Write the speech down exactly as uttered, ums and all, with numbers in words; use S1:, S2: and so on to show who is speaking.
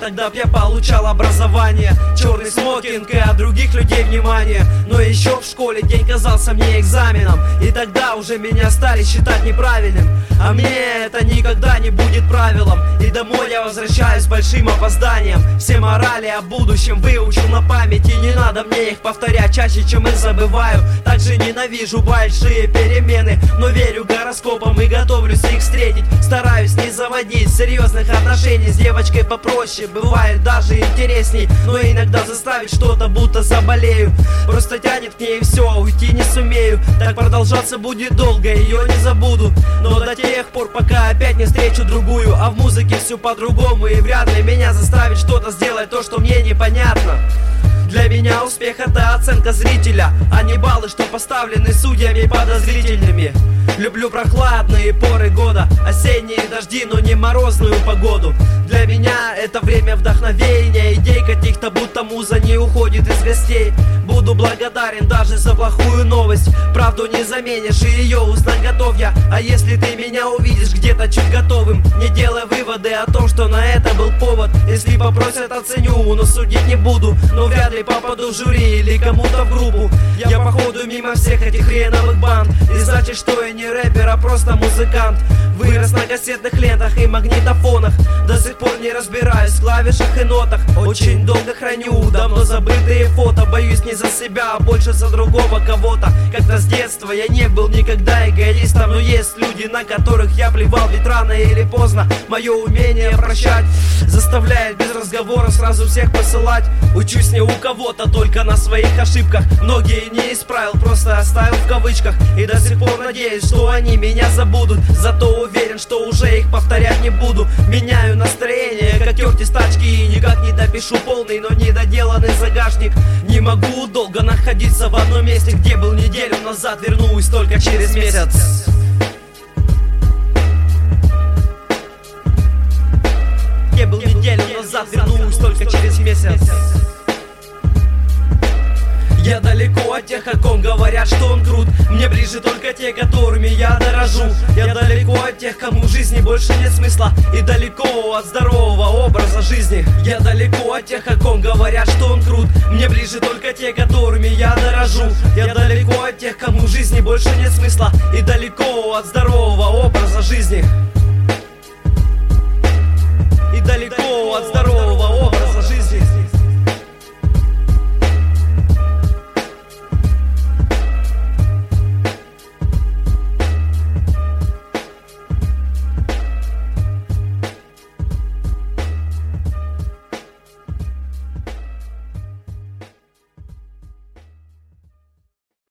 S1: тогда б я получал образование. Черный смокинг и от других людей внимание. Но еще в школе день казался мне экзаменом, и тогда уже меня стали считать неправильным. А мне это никогда не будет правилом, и домой я возвращаюсь с большим опозданием. Все морали о будущем выучил на память, и не надо мне их повторять чаще, чем их забываю. Также ненавижу большие перемены, но верю гороскопам и готовлюсь их встретить. Стараюсь не заводить серьезных отношений с девочкой попроще, бывает даже интересней. Но иногда заставить что-то, будто заболею. Просто тянет к ней и все, уйти не сумею. Так продолжаться будет долго, ее не забуду. Но до тех пор, пока опять не встречу другую. А в музыке все по-другому, и вряд ли меня заставит что-то сделать, то, что мне непонятно. Для меня успех — это оценка зрителя, а не баллы, что поставлены судьями подозрительными. Люблю прохладные поры года, осенние дожди, но не морозную погоду. Для меня это время вдохновения, идей каких-то, будто муза не уходит из гостей. Буду благодарен даже за плохую новость, правду не заменишь, и ее узнать готов я. А если ты меня увидишь где-то чуть готовым, не делай выводы о том, что на это был повод. Если попросят, оценю, но судить не буду. Но вряд ли попаду в жюри или кому-то в группу. Я походу мимо всех этих хреновых банд, и значит, что я не рэпер, а просто музыкант. Вырос на кассетных лентах и магнитофонах, до сих пор не разбираюсь в клавишах и нотах. Очень долго храню давно забытые фото, боюсь не за себя, а больше за другого кого-то. Как-то с детства я не был никогда эгоистом, но есть люди, на которых я плевал, ведь рано или поздно мое умение прощать заставляет без разговора сразу всех посылать. Учусь не у кого-то, только на своих ошибках. Многие не исправил, просто оставил в кавычках. И до сих пор надеюсь, что они меня забудут. Зато уверен, что уже их повторять не буду. Меняю настроение, как Кертис тачки, и никак не допишу полный, но недоделанный загашник. Не могу долго находиться в одном месте, где был неделю назад, вернусь только через месяц. Где был неделю назад, вернусь только через месяц. Я далеко от тех, о ком говорят, что он крут. Мне ближе только те, которыми я дорожу. Я далеко от тех, кому в жизни больше нет смысла, и далеко от здорового образа жизни. Я далеко от тех, о ком говорят, что он крут. Мне ближе только те, которыми я дорожу. Я далеко от тех, кому в жизни больше нет смысла, и далеко от здорового образа жизни. И далеко от здорового образа жизни.